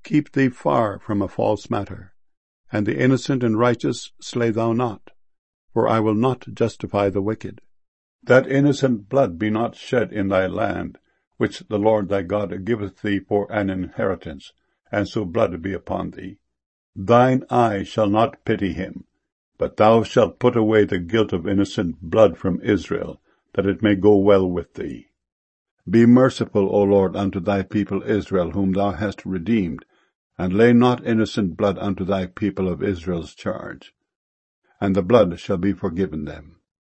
Keep thee far from a false matter, and the innocent and righteous slay thou not, for I will not justify the wicked. That innocent blood be not shed in thy land, which the Lord thy God giveth thee for an inheritance, and so blood be upon thee. Thine eye shall not pity him, but thou shalt put away the guilt of innocent blood from Israel, that it may go well with thee. Be merciful, O Lord, unto thy people Israel, whom thou hast redeemed, and lay not innocent blood unto thy people of Israel's charge, and the blood shall be forgiven them.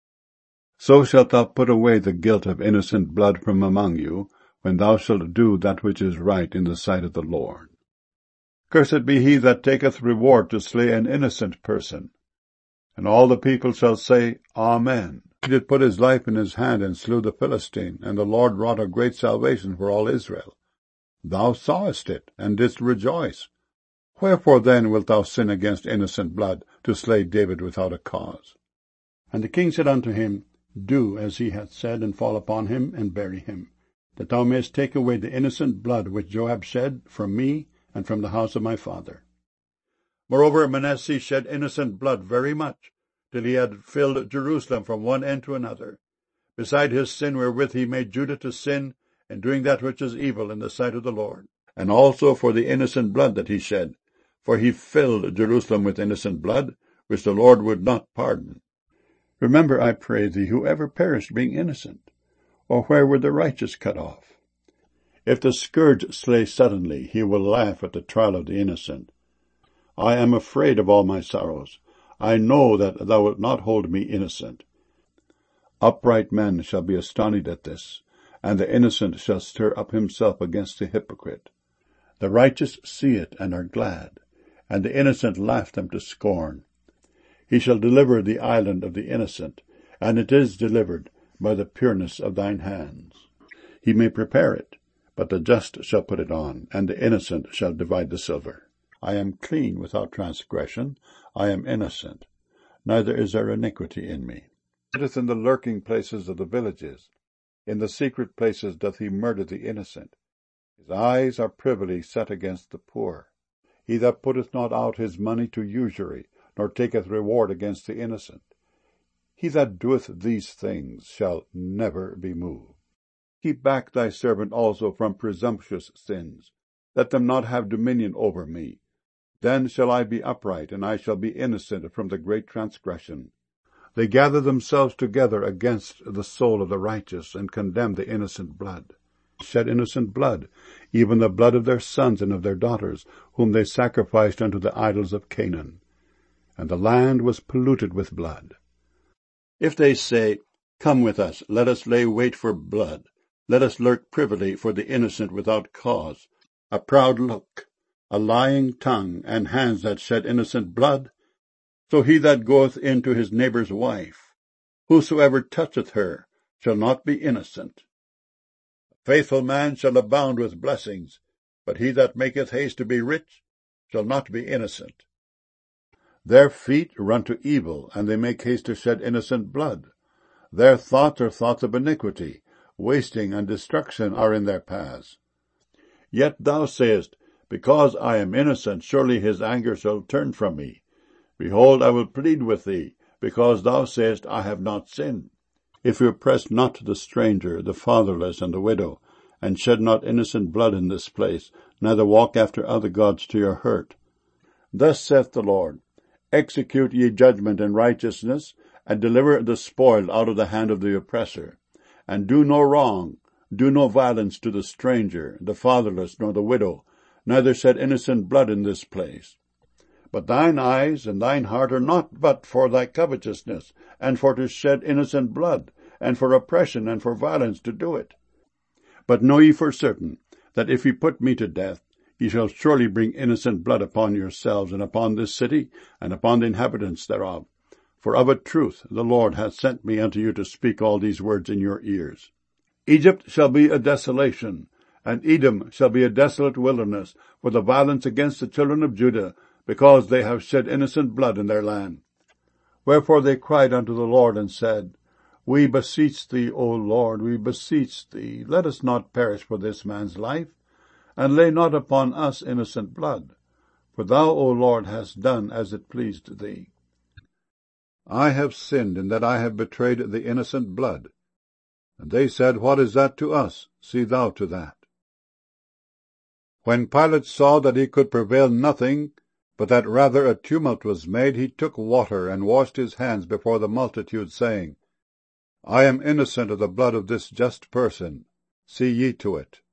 So shalt thou put away the guilt of innocent blood from among you, when thou shalt do that which is right in the sight of the Lord. Cursed be he that taketh reward to slay an innocent person. And all the people shall say, Amen. He did put his life in his hand, and slew the Philistine, and the Lord wrought a great salvation for all Israel. Thou sawest it, and didst rejoice. Wherefore then wilt thou sin against innocent blood, to slay David without a cause? And the king said unto him, Do as he hath said, and fall upon him, and bury him, that thou mayest take away the innocent blood which Joab shed from me, and from the house of my father. Moreover, Manasseh shed innocent blood very much, till he had filled Jerusalem from one end to another, beside his sin wherewith he made Judah to sin, in doing that which is evil in the sight of the Lord, and also for the innocent blood that he shed, for he filled Jerusalem with innocent blood, which the Lord would not pardon. Remember, I pray thee, whoever perished being innocent, or where were the righteous cut off? If the scourge slay suddenly, he will laugh at the trial of the innocent. I am afraid of all my sorrows. I know that thou wilt not hold me innocent. Upright men shall be astonished at this, and the innocent shall stir up himself against the hypocrite. The righteous see it and are glad, and the innocent laugh them to scorn. He shall deliver the island of the innocent, and it is delivered by the pureness of thine hands. He may prepare it, but the just shall put it on, and the innocent shall divide the silver. I am clean without transgression, I am innocent, neither is there iniquity in me. He sitteth in the lurking places of the villages, in the secret places doth he murder the innocent. His eyes are privily set against the poor. He that putteth not out his money to usury, nor taketh reward against the innocent. He that doeth these things shall never be moved. Keep back thy servant also from presumptuous sins. Let them not have dominion over me. Then shall I be upright, and I shall be innocent from the great transgression. They gather themselves together against the soul of the righteous, and condemn the innocent blood. Shed innocent blood, even the blood of their sons and of their daughters, whom they sacrificed unto the idols of Canaan. And the land was polluted with blood. If they say, Come with us, let us lay wait for blood, let us lurk privily for the innocent without cause, a proud look, a lying tongue, and hands that shed innocent blood, so he that goeth in to his neighbour's wife, whosoever toucheth her, shall not be innocent. A faithful man shall abound with blessings, but he that maketh haste to be rich shall not be innocent. Their feet run to evil, and they make haste to shed innocent blood. Their thoughts are thoughts of iniquity, wasting and destruction are in their paths. Yet thou sayest, Because I am innocent, surely his anger shall turn from me. Behold, I will plead with thee, because thou sayest, I have not sinned. If you oppress not the stranger, the fatherless, and the widow, and shed not innocent blood in this place, neither walk after other gods to your hurt. Thus saith the Lord, Execute ye judgment and righteousness, and deliver the spoiled out of the hand of the oppressor. And do no wrong, do no violence to the stranger, the fatherless, nor the widow, neither shed innocent blood in this place. But thine eyes and thine heart are not but for thy covetousness, and for to shed innocent blood, and for oppression and for violence to do it. But know ye for certain, that if ye put me to death, ye shall surely bring innocent blood upon yourselves, and upon this city, and upon the inhabitants thereof. For of a truth the Lord hath sent me unto you to speak all these words in your ears. Egypt shall be a desolation, and Edom shall be a desolate wilderness, for the violence against the children of Judah, because they have shed innocent blood in their land. Wherefore they cried unto the Lord, and said, We beseech thee, O Lord, we beseech thee, let us not perish for this man's life. and lay not upon us innocent blood. For thou, O Lord, hast done as it pleased thee. I have sinned in that I have betrayed the innocent blood. And they said, What is that to us? See thou to that. When Pilate saw that he could prevail nothing, but that rather a tumult was made, he took water, and washed his hands before the multitude, saying, I am innocent of the blood of this just person. See ye to it.